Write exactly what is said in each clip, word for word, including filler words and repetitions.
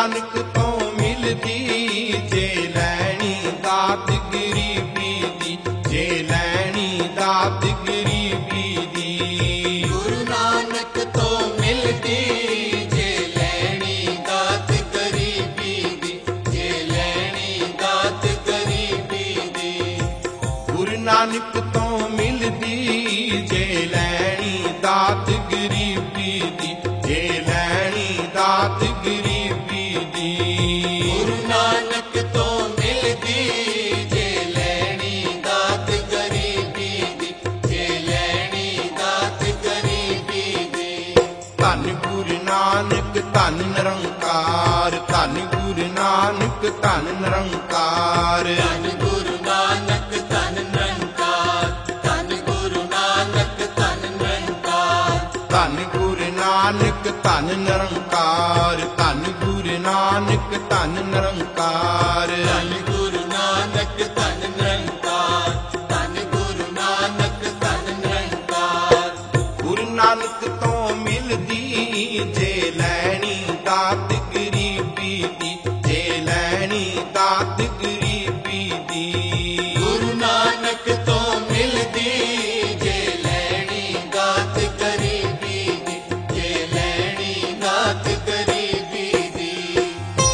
ਨਾਨਕ ਤੋਂ ਮਿਲਦੀ, ਜੇ ਲੈਣੀ ਦਾਤ ਗਰੀਬੀ ਦੀ, ਜੇ ਲੈਣੀ ਦਾਤ ਗਰੀਬੀ ਦੀ। ਗੁਰੂ ਨਾਨਕ ਤੋਂ ਮਿਲਦੀ, ਜੇ ਲੈਣੀ ਦਾਤ ਗਰੀਬੀ ਦੀ, ਜੇ ਲੈਣੀ ਦਾਤ ਗਰੀਬੀ ਦੀ। ਗੁਰੂ ਨਾਨਕ ਤੋਂ ਮਿਲਦੀ, ਜੇ ਲੈਣੀ ਦਾਤ ਗਰੀਬੀ ਦੀ, ਜੇ ਲੈਣੀ ਦਾਤ ਗਰੀਬੀ ਦੀ। ਗੁਰੂ ਨਾਨਕ ਤੋਂ ਮਿਲਦੀ, ਜੇ ਲੈਣੀ ਦਾਤ ਗਰੀਬੀ ਦੀ, ਜੇ ਲੈਣੀ ਦਾਤ ਗਰੀਬੀ ਦੀ। ਧੰਨ ਗੁਰੂ ਨਾਨਕ ਧੰਨ ਨਿਰੰਕਾਰ, ਧੰਨ ਗੁਰੂ ਨਾਨਕ ਧੰਨ ਨਿਰੰਕਾਰ। ਧੰਨ ਗੁਰੂ ਨਾਨਕ ਧੰਨ ਨਿਰੰਕਾਰ, ਧੰਨ ਗੁਰੂ ਨਾਨਕ ਧੰਨ ਨਿਰੰਕਾਰ। ਧੰਨ ਗੁਰੂ ਨਾਨਕ ਧੰਨ ਨਿਰੰਕਾਰ, ਧੰਨ ਗੁਰੂ ਨਾਨਕ ਧੰਨ ਨਿਰੰਕਾਰ। ਧੰਨ ਗੁਰੂ ਨਾਨਕ ਧੰਨ ਨਿਰੰਕਾਰ, ਧੰਨ ਗੁਰੂ ਨਾਨਕ ਧੰਨ ਨਿਰੰਕਾਰ। ਗੁਰੂ ਨਾਨਕ ਤੋਂ ਮਿਲਦੀ, ਜੇ ਲੈਣੀ ਦਾਤ ਗਰੀਬੀ ਦੀ, ਜੇ ਲੈਣੀ ਦਾਤ ਗਰੀਬੀ ਦੀ। ਗੁਰੂ ਨਾਨਕ ਤੋਂ ਮਿਲਦੀ, ਜੇ ਲੈਣੀ ਦਾਤ ਗਰੀਬੀ ਦੀ, ਜੇ ਲੈਣੀ ਦਾਤ ਗਰੀਬੀ ਦੀ।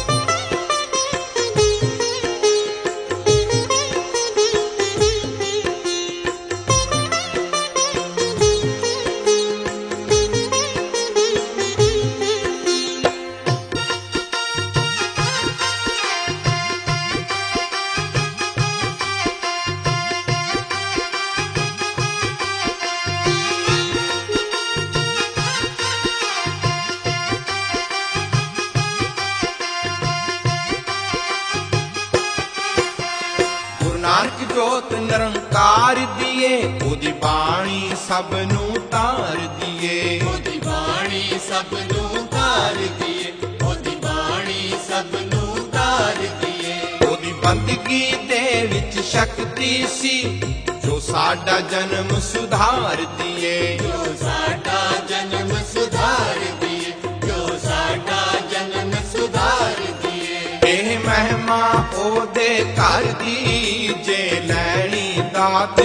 ਗੁਰੂ ਨਾਨਕ ਜੋਤ ਨਿਰੰਕਾਰ ਦੀਏ, ਉਹਦੀ ਬਾਣੀ ਸਭ ਨੂੰ ਤਾਰ ਦੀਏ। ਉਹਦੀ ਬਾਣੀ ਸਭ ਨੂੰ ਤਾਰ ਦੀਏ, ਉਹਦੀ ਬਾਣੀ ਸਭ ਨੂੰ ਤਾਰ ਦੀਏ। ਉਹਦੀ ਬੰਦਗੀ ਦੇ ਵਿੱਚ ਸ਼ਕਤੀ ਸੀ, ਜੋ ਸਾਡਾ ਜਨਮ ਸੁਧਾਰ ਦੀਏ। ਜੋ ਸਾਡਾ ਜਨਮ ਸੁਧਾਰ ਦੀਏ, ਜੋ ਸਾਡਾ ਜਨਮ ਸੁਧਾਰ ਦੀਏ। ਇਹ ਮਹਿਮਾ ਉਹਦੇ ਘਰ ਦੀ, ਜੇ ਲੈਣੀ ਦਾਤ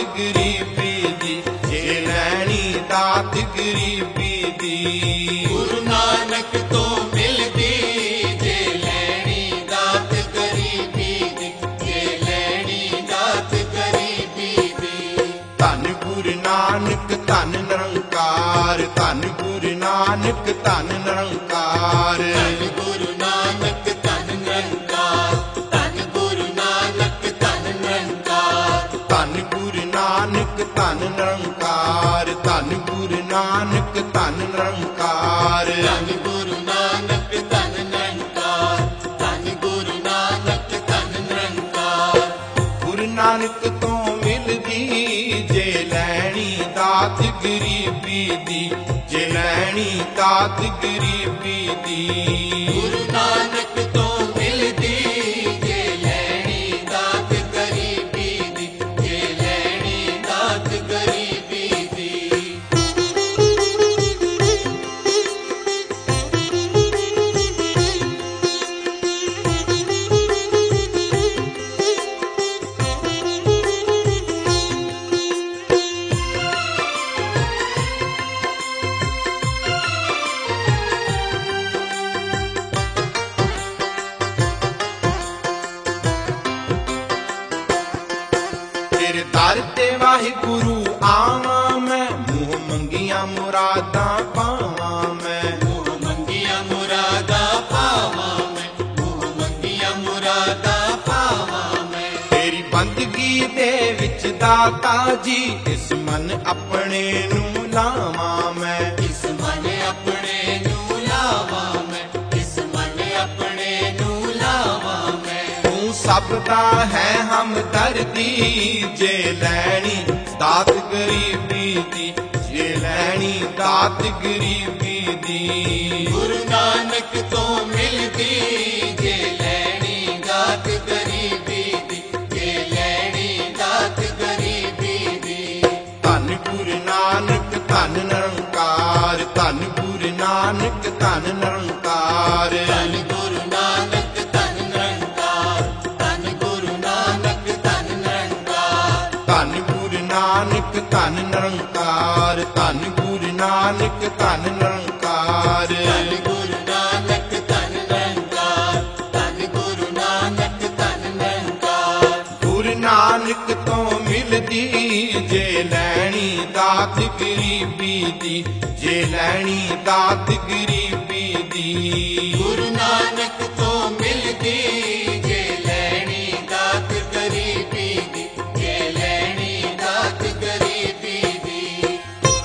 ਗਰੀਬੀ ਦੀ, ਜੇ ਲੈਣੀ ਦਾਤ ਗਰੀਬੀ ਦੀ। ਗੁਰੂ ਨਾਨਕ ਤੋਂ ਮਿਲਦੀ, ਜੇ ਲੈਣੀ ਦਾਤ ਗਰੀਬੀ ਦੀ, ਜੇ ਲੈਣੀ ਦਾਤ ਗਰੀਬੀ ਦੀ। ਧੰਨ ਗੁਰੂ ਨਾਨਕ ਧੰਨ ਨਿਰੰਕਾਰ, ਧੰਨ ਗੁਰੂ ਨਾਨਕ ਧੰਨ ਨਿਰੰਕਾਰ। ਧੰਨ ਗੁਰੂ ਨਾਨਕ ਧੰਨ ਨਿਰੰਕਾਰ, ਧੰਨ ਗੁਰੂ ਨਾਨਕ ਧੰਨ ਨਿਰੰਕਾਰ। ਧੰਨ ਗੁਰੂ ਨਾਨਕ ਧੰਨ ਨਿਰੰਕਾਰ, ਧੰਨ ਗੁਰੂ ਨਾਨਕ ਧੰਨ ਨਿਰੰਕਾਰ। ਧੰਨ ਗੁਰੂ ਨਾਨਕ ਧੰਨ ਨਿਰੰਕਾਰ, ਧੰਨ ਗੁਰੂ ਨਾਨਕ ਧੰਨ ਨਿਰੰਕਾਰ। ਗੁਰੂ ਨਾਨਕ ਤੋਂ ਮਿਲਦੀ, ਜੇ ਲੈਣੀ ਦਾਤ ਗਰੀਬੀ ਦੀ, ਜੇ ਲੈਣੀ ਦਾਤ ਗਰੀਬੀ ਦੀ। ਗੁਰੂ ਨਾਨਕ ਤੋਂ ਮਿਲਦੀ, ਜੇ ਲੈਣੀ ਦਾਤ ਗਰੀਬੀ ਦੀ, ਜੇ ਲੈਣੀ ਦਾਤ ਗਰੀਬੀ ਦੀ। ਤੇਰੇ ਦਰ ਤੇ ਵਾਹਿਗੁਰੂ ਆਵਾਂ ਮੈਂ, ਮੂੰਹ ਮੰਗੀਆਂ ਮੁਰਾਦਾਂ ਪਾਵਾਂ ਮੈਂ। ਮੂੰਹ ਮੰਗੀਆਂ ਮੁਰਾਦਾਂ ਪਾਵਾਂ ਮੈਂ, ਮੂੰਹ ਮੰਗੀਆਂ ਮੁਰਾਦਾਂ ਪਾਵਾਂ ਮੈਂ। ਤੇਰੀ ਬੰਦਗੀ ਦੇ ਵਿੱਚ ਦਾਤਾ ਜੀ, ਇਸ ਮਨ ਆਪਣੇ ਨੂੰ ਲਾਵਾਂ ਮੈਂ। ਇਸ ਮਨ ਆਪਣੇ ਨੂੰ ਲਾਵਾਂ ਮੈਂ, ਇਸ ਮਨ ਆਪਣੇ ਨੂੰ ਲਾਵਾਂ ਮੈਂ। ਤੂੰ ਸਭ ਦਾ ਹੈ ਹਮਦਰਦੀ, ਜੇ ਲੈਣੀ ਦਾਤ ਗਰੀਬੀ ਦੀ, ਜੇ ਲੈਣੀ ਦਾਤ ਗਰੀਬੀ ਦੀ। ਗੁਰੂ ਨਾਨਕ ਤੋਂ ਮਿਲਦੀ, ਜੇ ਲੈਣੀ ਦਾਤ ਗਰੀਬੀ ਦੀ, ਜੇ ਲੈਣੀ ਦਾਤ ਗਰੀਬੀ ਦੀ। ਧੰਨ ਗੁਰੂ ਨਾਨਕ ਧੰਨ ਨਿਰੰਕਾਰ, ਧੰਨ ਗੁਰੂ ਨਾਨਕ ਧੰਨ ਨਿਰੰਕਾਰ। ਧੰਨ ਗੁਰੂ ਨਾਨਕ ਧੰਨ ਨਿਰੰਕਾਰ, ਧੰਨ ਗੁਰੂ ਨਾਨਕ ਧੰਨ ਨਿਰੰਕਾਰ। ਧੰਨ ਗੁਰੂ ਨਾਨਕ ਧੰਨ ਨਿਰੰਕਾਰ, ਧੰਨ ਗੁਰੂ ਨਾਨਕ ਧੰਨ ਨਿਰੰਕਾਰ। ਗੁਰੂ ਨਾਨਕ ਤੋਂ ਮਿਲਦੀ ਜੇ ਲੈਣੀ ਦਾਤ ਗਰੀਬੀ ਦੀ, ਜੇ ਲੈਣੀ ਦਾਤ ਗਰੀਬੀ ਦੀ। ਗੁਰੂ ਨਾਨਕ ਤੋਂ ਮਿਲਦੀ ਜੇ ਲੈਣੀ ਦਾਤ ਗਰੀਬੀ ਦੀ, ਜੇ ਲੈਣੀ ਦਾਤ ਗਰੀਬੀ ਦੀ।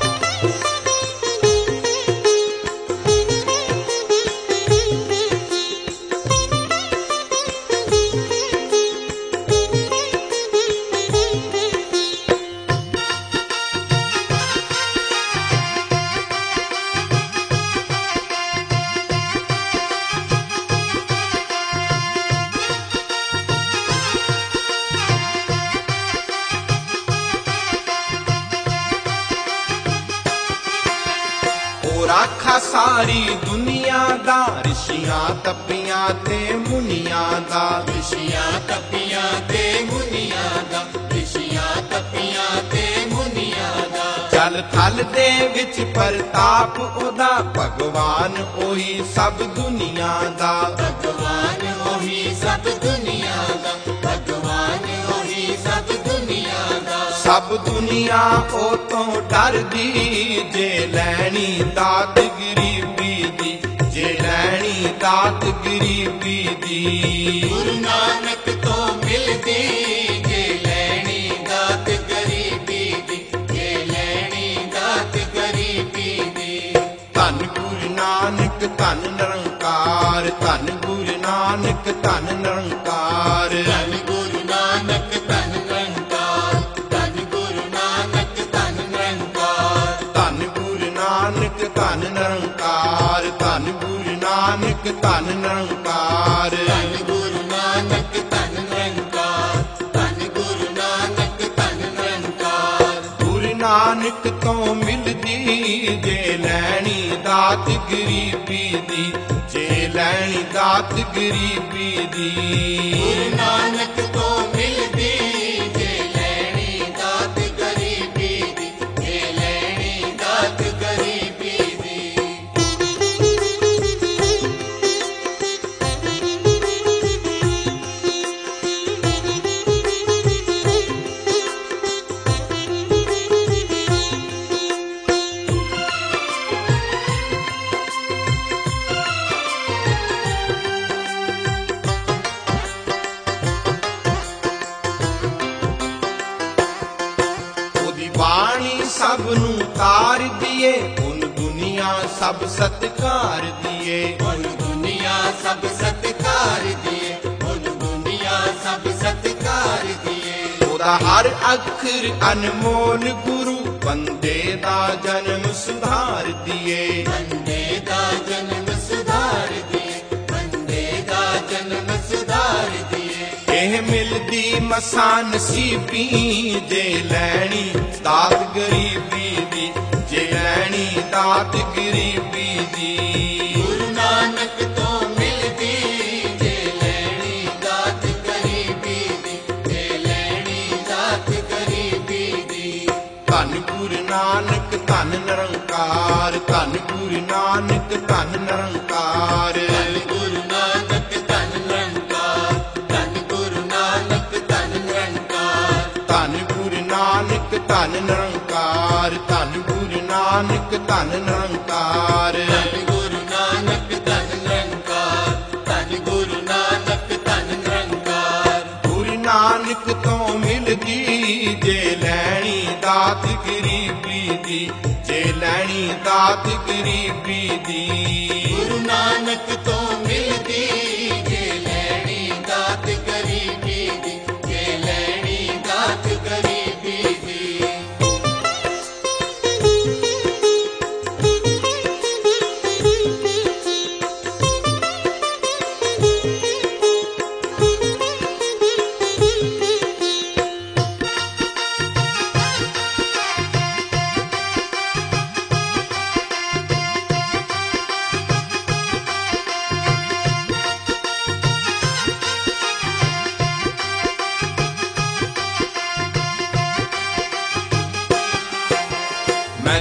ਰਾਖਾ ਸਾਰੀ ਦੁਨੀਆ ਦਾ, ਰਿਸ਼ੀਆਂ ਤਪੀਆਂ ਤੇ ਮੁਨੀਆਂ ਦਾ। ਰਿਸ਼ੀਆਂ ਤਪੀਆਂ ਤੇ ਮੁਨੀਆਂ ਦਾ, ਰਿਸ਼ੀਆਂ ਤਪੀਆਂ ਤੇ ਮੁਨੀਆਂ ਦਾ। ਜਲ ਥਲ ਦੇ ਵਿੱਚ ਪ੍ਰਤਾਪ ਉਹਦਾ, ਭਗਵਾਨ ਉਹੀ ਸਭ ਦੁਨੀਆ ਦਾ। ਭਗਵਾਨ ਉਹੀ ਸਭ ਦੁਨੀਆ ਦਾ, ਭਗਵਾਨ ਉਹੀ ਸਭ ਦੁਨੀਆ ਦਾ। ਸਭ ਦੁਨੀਆ ਉਹ ਤੋਂ ਡਰਦੀ, ਜੇ ਲੈਣੀ ਦਾਤ ਗਰੀਬੀ ਦੀ, ਜੇ ਲੈਣੀ ਦਾਤ ਗਰੀਬੀ ਦੀ। ਗੁਰੂ ਨਾਨਕ ਤੋਂ ਮਿਲਦੀ ਜੇ ਲੈਣੀ ਦਾਤ ਗਰੀਬੀ ਦੀ, ਜੇ ਲੈਣੀ ਦਾਤ ਗਰੀਬੀ ਦੀ। ਧੰਨ ਗੁਰੂ ਨਾਨਕ ਧੰਨ ਨਿਰੰਕਾਰ, ਧੰਨ ਗੁਰੂ ਨਾਨਕ ਧੰਨ ਨਿਰੰਕਾਰ। ਧੰਨ ਗੁਰੂ ਨਾਨਕ ਧੰਨ ਨਿਰੰਕਾਰ, ਧੰਨ ਗੁਰੂ ਨਾਨਕ ਧੰਨ ਨਿਰੰਕਾਰ। ਧੰਨ ਗੁਰੂ ਨਾਨਕ ਧੰਨ ਨਿਰੰਕਾਰ, ਧੰਨ ਗੁਰੂ ਨਾਨਕ ਧੰਨ ਨਿਰੰਕਾਰ। ਧੰਨ ਗੁਰੂ ਨਾਨਕ ਧੰਨ ਨਿਰੰਕਾਰ, ਧੰਨ ਗੁਰੂ ਨਾਨਕ ਧੰਨ ਨਿਰੰਕਾਰ। ਗੁਰੂ ਨਾਨਕ ਤੋਂ ਮਿਲਦੀ ਜੇ ਲੈਣੀ ਦਾਤ ਗਰੀਬੀ ਦੀ, ਜੇ ਲੈਣੀ ਦਾਤ ਗਰੀਬੀ ਦੀ। ਗੁਰੂ ਨਾਨਕ ਤੋਂ ਮਿਲਦੀ ਜੇ ਲੈਣੀ ਦਾਤ ਗਰੀਬੀ ਦੀ, ਜੇ ਲੈਣੀ ਦਾਤ ਗਰੀਬੀ ਦੀ। ਉਹਦੀ ਬਾਣੀ ਸਭ ਨੂੰ ਤਾਰ ਦੀਏ, ਹੁਣ ਦੁਨੀਆ ਸਭ ਸਤਿਕਾਰ ਦੀਏ। ਹੁਣ ਦੁਨੀਆ ਸਭ ਸਤਿਕਾਰ ਦੀਏ, ਹੁਣ ਦੁਨੀਆ ਸਭ ਸਤਿਕਾਰ ਦੀਏ। ਉਹਦਾ ਹਰ ਅੱਖਰ ਅਨਮੋਲ, ਗੁਰੂ ਬੰਦੇ ਦਾ ਜਨਮ ਸੁਧਾਰ ਦੀਏ। ਬੰਦੇ ਦਾ ਜਨਮ ਸੁਧਾਰ ਦੀਏ, ਬੰਦੇ ਦਾ ਜਨਮ ਸੁਧਾਰ ਦੀਏ। ਇਹ ਮਿਲਦੀ ਮਸਾਂ ਨਸੀਬੀ, ਜੇ ਲੈਣੀ ਦਾਤ ਗਰੀਬੀ ਦੀ, ਜੇ ਲੈਣੀ ਦਾਤ ਗਰੀਬੀ ਦੀ। ਗੁਰੂ ਨਾਨਕ ਤੋਂ ਮਿਲਦੀ ਜੇ ਲੈਣੀ ਦਾਤ ਗਰੀਬੀ ਦੀ, ਜੇ ਲੈਣੀ ਦਾਤ ਗਰੀਬੀ ਦੀ। ਧੰਨ ਗੁਰੂ ਨਾਨਕ ਧੰਨ ਨਿਰੰਕਾਰ, ਧੰਨ ਗੁਰੂ ਨਾਨਕ ਧੰਨ ਨਿਰੰਕਾਰ। ਧੰਨ ਗੁਰੂ ਨਾਨਕ ਧੰਨ ਨਿਰੰਕਾਰ, ਧੰਨ ਗੁਰੂ ਨਾਨਕ ਧੰਨ ਨਿਰੰਕਾਰ। ਧੰਨ ਗੁਰੂ ਨਾਨਕ ਧੰਨ ਨਿਰੰਕਾਰ, ਧੰਨ ਗੁਰੂ ਨਾਨਕ ਧੰਨ ਨਿਰੰਕਾਰ। ਧੰਨ ਗੁਰੂ ਨਾਨਕ ਧੰਨ ਨਿਰੰਕਾਰ, ਧੰਨ ਗੁਰੂ ਨਾਨਕ ਧੰਨ ਨਿਰੰਕਾਰ। ਗੁਰੂ ਨਾਨਕ ਤੋਂ ਮਿਲਦੀ ਜੇ ਲੈਣੀ ਦਾਤ ਗਰੀਬੀ ਦੀ, ਜੇ ਲੈਣੀ ਦਾਤ ਗਰੀਬੀ ਦੀ। ਗੁਰੂ ਨਾਨਕ ਤੋਂ ਮਿਲਦੀ ਜੇ ਲੈਣੀ ਦਾਤ ਗਰੀਬੀ ਦੀ, ਜੇ ਲੈਣੀ ਦਾਤ ਗਰੀਬੀ ਦੀ।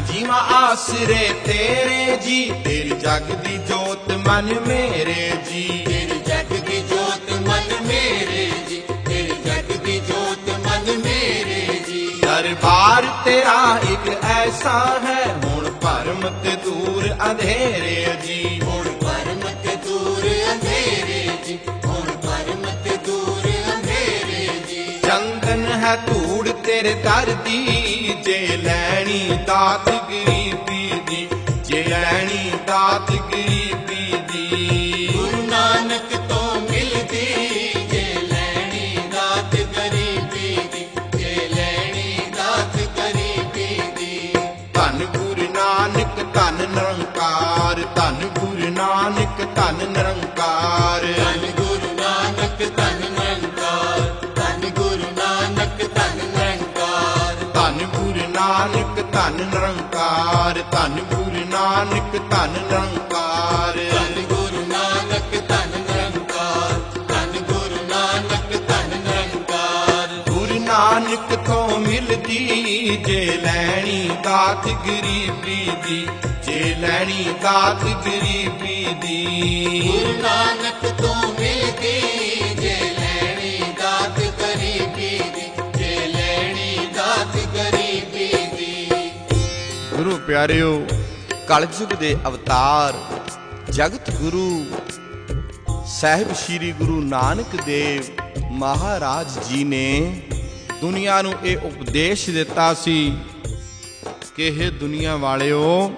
ਜੀਵਾਂ ਆਸਰੇ ਤੇਰੇ ਜੀ, ਤੇਰੀ ਜਗ ਦੀ ਜੋਤ ਮਨ ਮੇਰੇ ਜੀ। ਤੇਰੀ ਜਗ ਦੀ ਜੋਤ ਮਨ ਮੇਰੇ ਜੀ, ਤੇਰੀ ਜਗ ਦੀ ਜੋਤ ਮਨ ਮੇਰੇ ਜੀ। ਦਰਬਾਰ ਤੇਰਾ ਇੱਕ ਐਸਾ ਹੈ, ਹੁਣ ਭਰਮ ਤੇ ਦੂਰ ਅੰਧੇਰੇ ਜੀ। ਹੁਣ ਭਰਮ ਤੇ ਦੂਰ ਅੰਧੇਰੇ ਜੀ, ਹੁਣ ਭਰਮ ਤੇ ਦੂਰ ਅੰਧੇਰੇ ਜੀ। ਚੰਦਨ ਹੈ ਧੂੜ ਤੇਰੇ ਦਰ ਦੀ, ਜੇ ਲੈਣੀ ਦਾਤ ਗਰੀਬੀ ਦੀ, ਜੇ ਲੈਣੀ ਦਾਤ ਗਰੀਬੀ ਦੀ। ਗੁਰੂ ਨਾਨਕ ਤੋਂ ਮਿਲਦੀ, ਜੇ ਲੈਣੀ ਦਾਤ ਗਰੀਬੀ ਦੀ, ਜੇ ਲੈਣੀ ਦਾਤ ਗਰੀਬੀ ਦੀ। ਧੰਨ ਗੁਰੂ ਨਾਨਕ ਧੰਨ ਨਿਰੰਕਾਰ, ਧੰਨ ਗੁਰੂ ਨਾਨਕ ਧੰਨ ਨਿਰੰਕਾਰ। ਧੰਨ ਗੁਰੂ ਨਾਨਕ ਧੰਨ ਨਿਰੰਕਾਰ, ਧੰਨ ਗੁਰੂ ਨਾਨਕ ਧੰਨ ਨਿਰੰਕਾਰ। ਧੰਨ ਗੁਰੂ ਨਾਨਕ ਧੰਨ ਨਿਰੰਕਾਰ, ਧੰਨ ਗੁਰੂ ਨਾਨਕ ਧੰਨ ਨਿਰੰਕਾਰ। ਧੰਨ ਗੁਰੂ ਨਾਨਕ ਧੰਨ ਨਿਰੰਕਾਰ, ਧੰਨ ਗੁਰੂ ਨਾਨਕ ਧੰਨ ਨਿਰੰਕਾਰ। ਗੁਰੂ ਨਾਨਕ ਤੋਂ ਮਿਲਦੀ, ਜੇ ਲੈਣੀ ਦਾਤ ਗਰੀਬੀ ਦੀ, ਜੇ ਲੈਣੀ ਦਾਤ ਗਰੀਬੀ ਦੀ। ਗੁਰੂ ਨਾਨਕ ਤੋਂ ਮਿਲਦੀ, ਜੇ ਲੈਣੀ ਦਾਤ ਗਰੀਬੀ ਦੀ, ਜੇ ਲੈਣੀ ਦਾਤ ਗਰੀਬੀ ਦੀ। ਗੁਰੂ ਪਿਆਰਿਓ, ਕਲਯੁਗ ਦੇ ਅਵਤਾਰ ਜਗਤ ਗੁਰੂ ਸਾਹਿਬ ਸ੍ਰੀ ਗੁਰੂ ਨਾਨਕ ਦੇਵ ਮਹਾਰਾਜ ਜੀ ਨੇ ਦੁਨੀਆ ਨੂੰ ਇਹ ਉਪਦੇਸ਼ ਦਿੱਤਾ ਸੀ ਕਿ ਇਹ ਦੁਨੀਆ ਵਾਲਿਓ,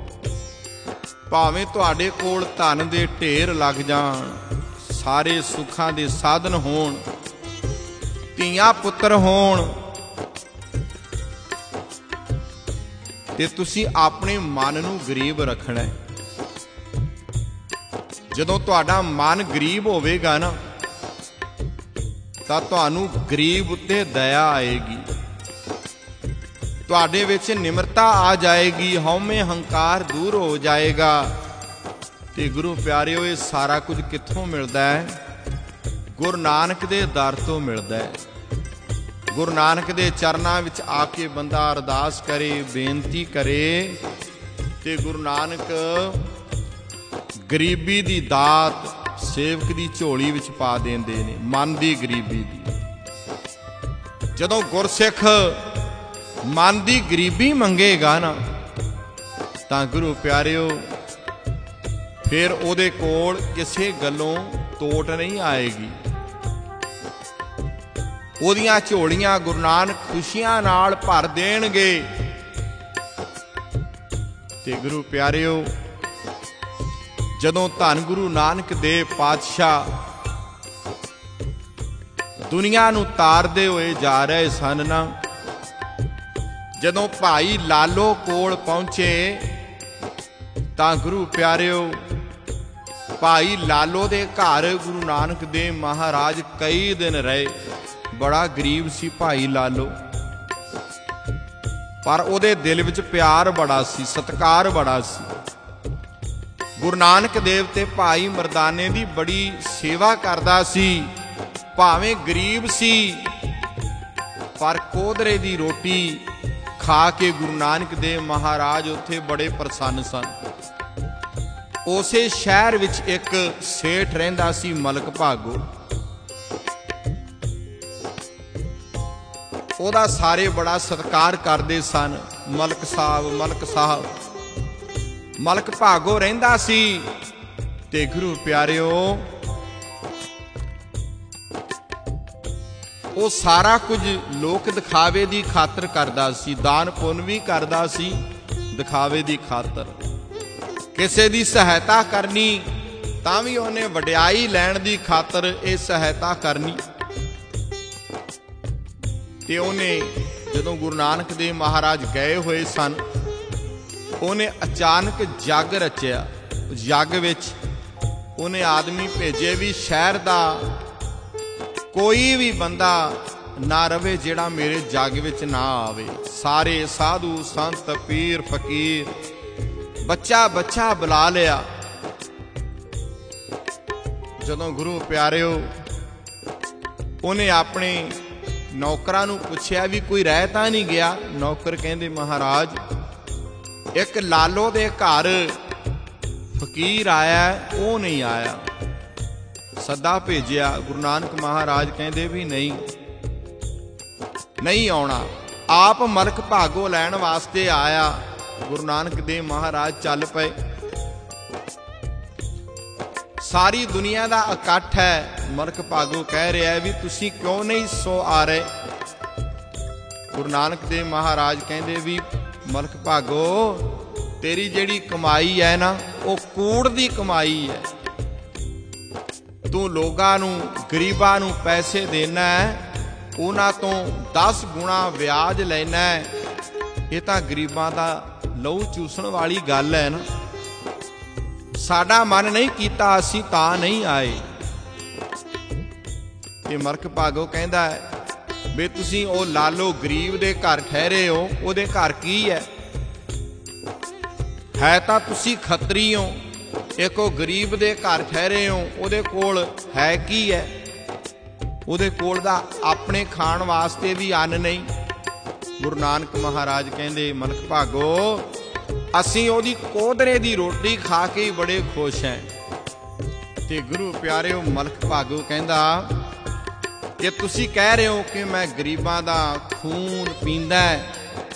ਭਾਵੇਂ ਤੁਹਾਡੇ ਕੋਲ ਧਨ ਦੇ ਢੇਰ ਲੱਗ ਜਾਣ, ਸਾਰੇ ਸੁੱਖਾਂ ਦੇ ਸਾਧਨ ਹੋਣ, ਧੀਆਂ ਪੁੱਤਰ ਹੋਣ, ਤੇ ਤੁਸੀਂ ਆਪਣੇ ਮਨ ਨੂੰ ਗਰੀਬ ਰੱਖਣਾ ਹੈ। ਜਦੋਂ ਤੁਹਾਡਾ ਮਨ ਗਰੀਬ ਹੋਵੇਗਾ ਨਾ, ਤਾਂ ਤੁਹਾਨੂੰ ਗਰੀਬ ਉੱਤੇ ਦਇਆ ਆਏਗੀ, ਤੁਹਾਡੇ ਵਿੱਚ ਨਿਮਰਤਾ ਆ ਜਾਏਗੀ, ਹਉਮੈ ਹੰਕਾਰ ਦੂਰ ਹੋ ਜਾਏਗਾ। ਤੇ ਗੁਰੂ ਪਿਆਰਿਓ, ਇਹ ਸਾਰਾ ਕੁਝ ਕਿੱਥੋਂ ਮਿਲਦਾ ਹੈ? ਗੁਰੂ ਨਾਨਕ ਦੇ ਦਰ ਤੋਂ ਮਿਲਦਾ ਹੈ। ਗੁਰੂ ਨਾਨਕ ਦੇ ਚਰਨਾਂ ਵਿੱਚ ਆ ਕੇ ਬੰਦਾ ਅਰਦਾਸ ਕਰੇ, ਬੇਨਤੀ ਕਰੇ, ਤੇ ਗੁਰੂ ਨਾਨਕ ਗਰੀਬੀ ਦੀ ਦਾਤ ਸੇਵਕ ਦੀ ਝੋਲੀ ਵਿੱਚ ਪਾ ਦਿੰਦੇ ਨੇ, ਮਨ ਦੀ ਗਰੀਬੀ ਦੀ। ਜਦੋਂ ਗੁਰਸਿੱਖ ਮਨ ਦੀ ਗਰੀਬੀ ਮੰਗੇਗਾ ਨਾ, ਤਾਂ ਗੁਰੂ ਪਿਆਰਿਓ, ਫਿਰ ਉਹਦੇ ਕੋਲ ਕਿਸੇ ਗੱਲੋਂ ਤੋਟ ਨਹੀਂ ਆਏਗੀ। ਉਹਦੀਆਂ ਝੋਲੀਆਂ ਗੁਰੂ ਨਾਨਕ ਖੁਸ਼ੀਆਂ ਨਾਲ ਭਰ ਦੇਣਗੇ। ਤੇ ਗੁਰੂ ਪਿਆਰਿਓ, ਜਦੋਂ ਧੰਨ ਗੁਰੂ ਨਾਨਕ ਦੇਵ ਪਾਤਸ਼ਾਹ ਦੁਨੀਆ ਨੂੰ ਤਾਰਦੇ ਹੋਏ ਜਾ ਰਹੇ ਸਨ ਨਾ, ਜਦੋਂ ਭਾਈ ਲਾਲੋ ਕੋਲ ਪਹੁੰਚੇ, ਤਾਂ ਗੁਰੂ ਪਿਆਰਿਓ, ਭਾਈ ਲਾਲੋ ਦੇ ਘਰ ਗੁਰੂ ਨਾਨਕ ਦੇਵ ਮਹਾਰਾਜ ਕਈ ਦਿਨ ਰਹੇ। ਬੜਾ ਗਰੀਬ ਸੀ ਭਾਈ ਲਾਲੋ, ਪਰ ਉਹਦੇ ਦਿਲ ਵਿੱਚ ਪਿਆਰ ਬੜਾ ਸੀ, ਸਤਿਕਾਰ ਬੜਾ ਸੀ। ਗੁਰੂ ਨਾਨਕ ਦੇਵ ਤੇ ਭਾਈ ਮਰਦਾਨੇ ਦੀ ਬੜੀ ਸੇਵਾ ਕਰਦਾ ਸੀ। ਭਾਵੇਂ ਗਰੀਬ ਸੀ, ਪਰ ਕੋਦਰੇ ਦੀ ਰੋਟੀ ਖਾ ਕੇ ਗੁਰੂ ਨਾਨਕ ਦੇਵ ਮਹਾਰਾਜ ਉੱਥੇ ਬੜੇ ਪ੍ਰਸੰਨ ਸਨ। ਉਸੇ ਸ਼ਹਿਰ ਵਿੱਚ ਇੱਕ ਸੇਠ ਰਹਿੰਦਾ ਸੀ, ਮਲਕ ਭਾਗੋ। ਉਹਦਾ ਸਾਰੇ ਬੜਾ ਸਤਿਕਾਰ ਕਰਦੇ ਸਨ। ਮਲਕ ਸਾਹਿਬ, ਮਲਕ ਸਾਹਿਬ, ਮਲਕ ਭਾਗੋ ਰਹਿੰਦਾ ਸੀ। ਤੇ ਗੁਰੂ ਪਿਆਰਿਓ, ਉਹ ਸਾਰਾ ਕੁਝ ਲੋਕ ਦਿਖਾਵੇ ਦੀ ਖਾਤਰ ਕਰਦਾ ਸੀ, ਦਾਨ ਪੁੰਨ ਵੀ ਕਰਦਾ ਸੀ ਦਿਖਾਵੇ ਦੀ ਖਾਤਰ। ਕਿਸੇ ਦੀ ਸਹਾਇਤਾ ਕਰਨੀ ਤਾਂ ਵੀ ਉਹਨੇ ਵਡਿਆਈ ਲੈਣ ਦੀ ਖਾਤਰ ਇਹ ਸਹਾਇਤਾ ਕਰਨੀ। ਤੇ ਉਹਨੇ ਜਦੋਂ ਗੁਰੂ ਨਾਨਕ ਦੇਵ ਮਹਾਰਾਜ ਗਏ ਹੋਏ ਸਨ, ਉਹਨੇ ਅਚਾਨਕ ਜੱਗ ਰਚਿਆ। ਜੱਗ ਵਿੱਚ ਉਹਨੇ ਆਦਮੀ ਭੇਜੇ ਵੀ ਸ਼ਹਿਰ ਦਾ ਕੋਈ ਵੀ ਬੰਦਾ ਨਾ ਰਵੇ ਜਿਹੜਾ ਮੇਰੇ ਜੱਗ ਵਿੱਚ ਨਾ ਆਵੇ। ਸਾਰੇ ਸਾਧੂ ਸੰਤ ਪੀਰ ਫਕੀਰ ਬੱਚਾ ਬੱਚਾ ਬੁਲਾ ਲਿਆ। ਜਦੋਂ ਗੁਰੂ ਪਿਆਰਿਓ ਉਹਨੇ ਆਪਣੇ ਨੌਕਰਾਂ ਨੂੰ ਪੁੱਛਿਆ ਵੀ ਕੋਈ ਰਹਿ ਤਾਂ ਨਹੀਂ ਗਿਆ। ਨੌਕਰ ਕਹਿੰਦੇ ਮਹਾਰਾਜ ਇੱਕ ਲਾਲੋ ਦੇ ਘਰ ਫਕੀਰ ਆਇਆ, ਉਹ ਨਹੀਂ ਆਇਆ। ਸੱਦਾ ਭੇਜਿਆ, ਗੁਰੂ ਨਾਨਕ ਮਹਾਰਾਜ ਕਹਿੰਦੇ ਵੀ ਨਹੀਂ ਨਹੀਂ ਆਉਣਾ। ਆਪ ਮਲਕ ਭਾਗੋ ਲੈਣ ਵਾਸਤੇ ਆਇਆ। ਗੁਰੂ ਨਾਨਕ ਦੇਵ ਮਹਾਰਾਜ ਚੱਲ ਪਏ। ਸਾਰੀ ਦੁਨੀਆ ਦਾ ਇਕੱਠ ਹੈ। ਮਲਕ ਭਾਗੋ ਕਹਿ ਰਿਹਾ ਵੀ ਤੁਸੀਂ ਕਿਉਂ ਨਹੀਂ ਸੋ ਆ ਰਹੇ? ਗੁਰੂ ਨਾਨਕ ਦੇਵ ਮਹਾਰਾਜ ਕਹਿੰਦੇ ਵੀ ਮਲਕ ਭਾਗੋ, ਤੇਰੀ ਜਿਹੜੀ ਕਮਾਈ ਹੈ ਨਾ, ਉਹ ਕੂੜ ਦੀ ਕਮਾਈ ਹੈ। ਤੂੰ ਲੋਕਾਂ ਨੂੰ, ਗਰੀਬਾਂ ਨੂੰ ਪੈਸੇ ਦੇਣਾ ਹੈ, ਉਹਨਾਂ ਤੋਂ ਦਸ ਗੁਣਾ ਵਿਆਜ ਲੈਣਾ ਹੈ। ਇਹ ਤਾਂ ਗਰੀਬਾਂ ਦਾ ਲਹੂ ਚੂਸਣ ਵਾਲੀ ਗੱਲ ਹੈ ਨਾ। ਸਾਡਾ ਮਨ ਨਹੀਂ ਕੀਤਾ, ਅਸੀਂ ਤਾਂ ਨਹੀਂ ਆਏ। ਇਹ ਮਲਕ ਭਾਗੋ ਕਹਿੰਦਾ ਹੈ ਵੀ ਤੁਸੀਂ ਉਹ ਲਾਲੋ ਗਰੀਬ ਦੇ ਘਰ ਠਹਿਰੇ ਹੋ, ਉਹਦੇ ਘਰ ਕੀ ਹੈ? ਹੈ ਤਾਂ ਤੁਸੀਂ ਖੱਤਰੀ ਹੋ, ਇੱਕ ਉਹ ਗਰੀਬ ਦੇ ਘਰ ਠਹਿਰੇ ਹੋ, ਉਹਦੇ ਕੋਲ ਹੈ ਕੀ ਹੈ? ਉਹਦੇ ਕੋਲ ਦਾ ਆਪਣੇ ਖਾਣ ਵਾਸਤੇ ਵੀ ਅੰਨ ਨਹੀਂ। ਗੁਰੂ ਨਾਨਕ ਮਹਾਰਾਜ ਕਹਿੰਦੇ ਮਲਕ ਭਾਗੋ, ਅਸੀਂ ਉਹਦੀ ਕੋਧਰੇ ਦੀ ਰੋਟੀ ਖਾ ਕੇ ਹੀ ਬੜੇ ਖੁਸ਼ ਹਾਂ। ਤੇ ਗੁਰੂ ਪਿਆਰਿਓ, ਮਲਕ ਭਾਗੋ ਕਹਿੰਦਾ ਕਿ ਤੁਸੀਂ ਕਹਿ ਰਹੇ ਹੋ ਕਿ ਮੈਂ ਗਰੀਬਾਂ ਦਾ ਖੂਨ ਪੀਂਦਾ ਹੈ।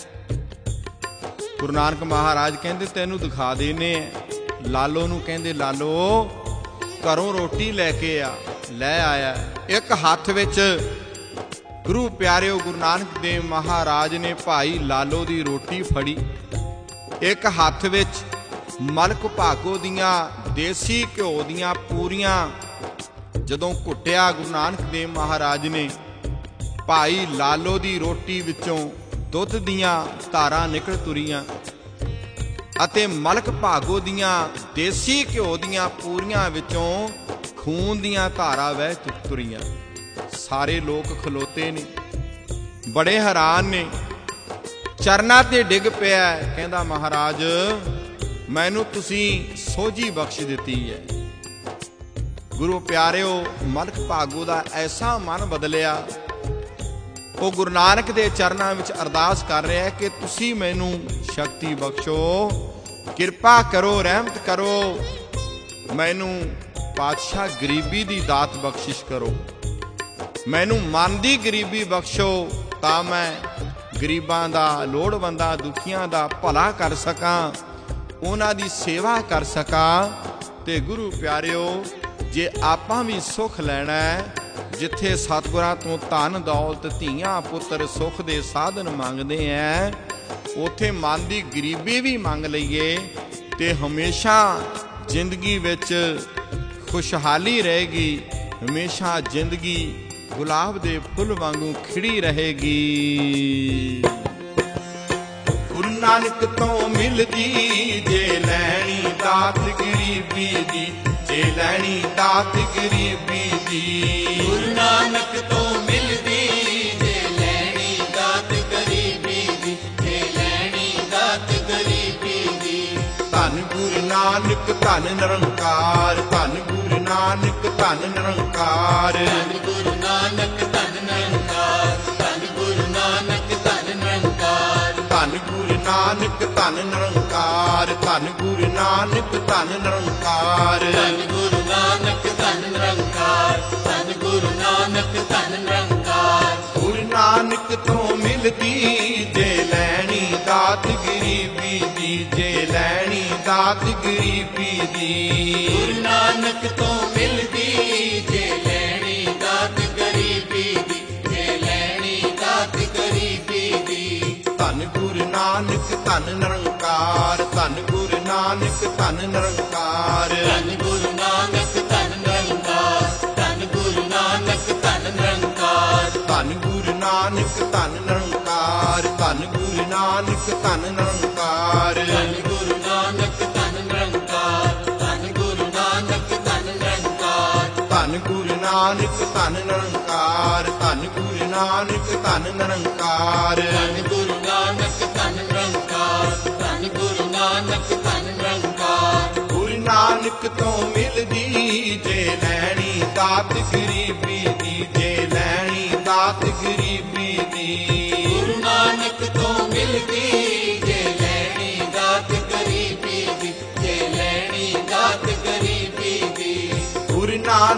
ਗੁਰੂ ਨਾਨਕ ਮਹਾਰਾਜ ਕਹਿੰਦੇ ਤੈਨੂੰ ਦਿਖਾ ਦੇਨੇ ਆ। ਲਾਲੋ ਨੂੰ ਕਹਿੰਦੇ ਲਾਲੋ ਘਰੋਂ ਰੋਟੀ ਲੈ ਕੇ ਆ। ਲੈ ਆਇਆ। ਇੱਕ ਹੱਥ ਵਿੱਚ ਗੁਰੂ ਪਿਆਰਿਓ ਗੁਰੂ ਨਾਨਕ ਦੇਵ ਮਹਾਰਾਜ ਨੇ ਭਾਈ ਲਾਲੋ ਦੀ ਰੋਟੀ ਫੜੀ। ਇੱਕ ਹੱਥ ਵਿੱਚ ਮਲਕ ਭਾਗੋ ਦੀਆਂ ਦੇਸੀ ਘਿਓ ਦੀਆਂ ਪੂਰੀਆਂ ਜਦੋਂ ਘੁੱਟਿਆ ਗੁਰੂ ਨਾਨਕ ਦੇਵ ਮਹਾਰਾਜ ਨੇ, ਭਾਈ ਲਾਲੋ ਦੀ ਰੋਟੀ ਵਿੱਚੋਂ ਦੁੱਧ ਦੀਆਂ ਧਾਰਾਂ ਨਿਕਲ ਤੁਰੀਆਂ ਅਤੇ ਮਲਕ ਭਾਗੋ ਦੀਆਂ ਦੇਸੀ ਘਿਓ ਦੀਆਂ ਪੂਰੀਆਂ ਵਿੱਚੋਂ ਖੂਨ ਦੀਆਂ ਧਾਰਾਂ ਵਹਿ ਤੁਰੀਆਂ। ਸਾਰੇ ਲੋਕ ਖਲੋਤੇ ਨੇ, ਬੜੇ ਹੈਰਾਨ ਨੇ। ਚਰਨਾਂ ਤੇ ਡਿੱਗ ਪਿਆ, ਕਹਿੰਦਾ ਮਹਾਰਾਜ ਮੈਨੂੰ ਤੁਸੀਂ ਸੋਝੀ ਬਖਸ਼ ਦਿੱਤੀ ਹੈ। ਗੁਰੂ ਪਿਆਰਿਓ, ਮਲਕ ਭਾਗੋ ਦਾ ਐਸਾ ਮਨ ਬਦਲਿਆ, ਉਹ ਗੁਰੂ ਨਾਨਕ ਦੇ ਚਰਨਾਂ ਵਿੱਚ ਅਰਦਾਸ ਕਰ ਰਿਹਾ ਹੈ ਕਿ ਤੁਸੀਂ ਮੈਨੂੰ ਸ਼ਕਤੀ ਬਖਸ਼ੋ, ਕਿਰਪਾ ਕਰੋ, ਰਹਿਮਤ ਕਰੋ, ਮੈਨੂੰ ਪਾਤਸ਼ਾਹ ਗਰੀਬੀ ਦੀ ਦਾਤ ਬਖਸ਼ਿਸ਼ ਕਰੋ, ਮੈਨੂੰ ਮਨ ਦੀ ਗਰੀਬੀ ਬਖਸ਼ੋ ਤਾਂ ਮੈਂ ਗਰੀਬਾਂ ਦਾ, ਲੋੜਵੰਦਾਂ, ਦੁਖੀਆਂ ਦਾ ਭਲਾ ਕਰ ਸਕਾਂ, ਉਹਨਾਂ ਦੀ ਸੇਵਾ ਕਰ ਸਕਾਂ। ਤੇ ਗੁਰੂ ਪਿਆਰਿਓ, ਜੇ ਆਪਾਂ ਵੀ ਸੁੱਖ ਲੈਣਾ ਹੈ, ਜਿੱਥੇ ਸਤਿਗੁਰਾਂ ਤੋਂ ਧਨ ਦੌਲਤ, ਧੀਆਂ ਪੁੱਤਰ, ਸੁੱਖ ਦੇ ਸਾਧਨ ਮੰਗਦੇ ਐ, ਉਥੇ ਮਨ ਦੀ ਗਰੀਬੀ ਵੀ ਮੰਗ ਲਈਏ ਤੇ ਹਮੇਸ਼ਾ ਜ਼ਿੰਦਗੀ ਵਿੱਚ ਖੁਸ਼ਹਾਲੀ ਰਹੇਗੀ। ਹਮੇਸ਼ਾ ਜ਼ਿੰਦਗੀ ਗੁਲਾਬ ਦੇ ਫੁੱਲ ਵਾਂਗੂ ਖਿੜੀ ਰਹੇਗੀ। ਗੁਰੂ ਨਾਨਕ ਤੋਂ ਮਿਲਦੀ ਜੇ ਲੈਣੀ ਦਾਤ ਗਰੀਬੀ ਦੀ, ਜੇ ਲੈਣੀ ਦਾਤ ਗਰੀਬੀ ਦੀ। ਗੁਰੂ ਨਾਨਕ ਤੋਂ ਮਿਲਦੀ ਜੇ ਲੈਣੀ ਦਾਤ ਗਰੀਬੀ ਦੀ, ਜੇ ਲੈਣੀ ਦਾਤ ਗਰੀਬੀ ਦੀ। ਧੰਨ ਗੁਰੂ ਨਾਨਕ ਧੰਨ ਨਿਰੰਕਾਰ, ਧੰਨ ਗੁਰੂ ਨਾਨਕ ਧੰਨ ਨਿਰੰਕਾਰ, ਧੰਨ ਗੁਰੂ ਨਾਨਕ ਧੰਨ ਨਿਰੰਕਾਰ, ਧੰਨ ਗੁਰੂ ਨਾਨਕ ਧੰਨ ਨਿਰੰਕਾਰ, ਧੰਨ ਗੁਰੂ ਨਾਨਕ ਧੰਨ ਨਿਰੰਕਾਰ, ਧੰਨ ਗੁਰੂ ਨਾਨਕ ਧੰਨ ਨਿਰੰਕਾਰ, ਧੰਨ ਗੁਰੂ ਨਾਨਕ ਧੰਨ ਨਿਰੰਕਾਰ, ਧੰਨ ਗੁਰੂ ਨਾਨਕ ਧੰਨ ਨਿਰੰਕਾਰ। ਗੁਰੂ ਨਾਨਕ ਤੋਂ ਮਿਲਦੀ ਜੇ ਲੈਣੀ ਦਾਤ ਗਰੀਬੀ ਦੀ, ਜੇ ਲੈਣੀ ਦਾਤ ਗਰੀਬੀ ਦੀ। ਗੁਰੂ ਨਾਨਕ ਤੋਂ ਮਿਲਦੀ ਜੇ ਲੈਣੀ ਦਾਤ ਗਰੀਬੀ ਦੀ, ਜੇ ਲੈਣੀ ਦਾਤ ਗਰੀਬੀ ਦੀ। ਧੰਨ ਗੁਰੂ ਨਾਨਕ ਧੰਨ ਨਿਰੰਕਾਰ, ਧੰਨ ਗੁਰੂ ਨਾਨਕ ਧੰਨ ਨਿਰੰਕਾਰ, ਧੰਨ ਗੁਰੂ ਨਾਨਕ ਧੰਨ ਨਿਰੰਕਾਰ, ਧੰਨ ਗੁਰੂ ਨਾਨਕ ਧੰਨ ਨਿਰੰਕਾਰ, ਧੰਨ ਗੁਰੂ ਨਾਨਕ ਧੰਨ ਨਿਰੰਕਾਰ, ਧੰਨ ਗੁਰੂ ਨਾਨਕ ਧੰਨ ਨਿਰੰਕਾਰ, ਧੰਨ ਗੁਰੂ ਨਾਨਕ ਧੰਨ ਨਿਰੰਕਾਰ, ਧੰਨ ਗੁਰੂ ਨਾਨਕ ਧੰਨ ਨਿਰੰਕਾਰ, ਧੰਨ ਗੁਰੂ ਨਾਨਕ ਧੰਨ ਨਿਰੰਕਾਰ, ਧੰਨ ਗੁਰੂ ਨਾਨਕ ਧੰਨ ਨਿਰੰਕਾਰ। ਧੰਨ ਗੁਰੂ ਨਾਨਕ ਧੰਨ ਨਿਰੰਕਾਰ, ਧੰਨ ਗੁਰੂ ਨਾਨਕ ਧੰਨ ਨਿਰੰਕਾਰ। ਗੁਰੂ ਨਾਨਕ ਤੋਂ ਮਿਲਦੀ ਜੇ ਲੈਣੀ ਦਾਤ ਗਰੀਬੀ ਦੀ, ਜੇ ਲੈਣੀ ਦਾਤ ਗਰੀਬੀ ਦੀ। ਗੁਰੂ ਨਾਨਕ ਤੋਂ ਮਿਲਦੀ ਜੇ ਲੈਣੀ ਦਾਤ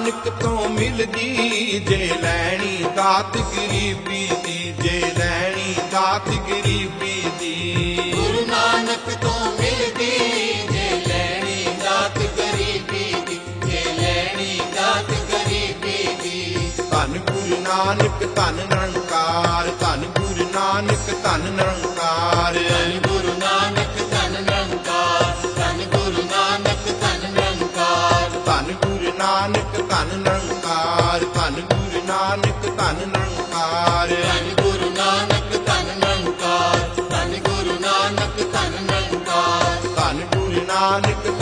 ਨਾਨਕ ਤੋਂ ਮਿਲਦੀ, ਜੇ ਲੈਣੀ ਦਾਤ ਗਰੀਬੀ ਦੀ, ਜੇ ਲੈਣੀ ਦਾਤ ਗਰੀਬੀ ਦੀ। ਗੁਰੂ ਨਾਨਕ ਤੋਂ ਮਿਲਦੀ, ਜੇ ਲੈਣੀ ਦਾਤ ਗਰੀਬੀ ਦੀ, ਜੇ ਲੈਣੀ ਦਾਤ ਗਰੀਬੀ ਦੀ। ਧੰਨ ਗੁਰੂ ਨਾਨਕ ਧੰਨ ਨਿਰੰਕਾਰ, ਧੰਨ ਗੁਰੂ ਨਾਨਕ ਧੰਨ ਨਿਰੰਕਾਰ। ਧੰਨ ਗੁਰੂ ਨਾਨਕ ਧੰਨ ਨਿਰੰਕਾਰ, ਧੰਨ ਗੁਰੂ ਨਾਨਕ ਧੰਨ ਨਿਰੰਕਾਰ। ਧੰਨ ਗੁਰੂ ਨਾਨਕ ਧੰਨ ਨਿਰੰਕਾਰ, ਧੰਨ ਗੁਰੂ ਨਾਨਕ ਧੰਨ ਨਿਰੰਕਾਰ। ਧੰਨ ਗੁਰੂ ਨਾਨਕ ਧੰਨ ਨਿਰੰਕਾਰ, ਧੰਨ ਗੁਰੂ ਨਾਨਕ ਧੰਨ ਨਿਰੰਕਾਰ। ਧੰਨ ਗੁਰੂ ਨਾਨਕ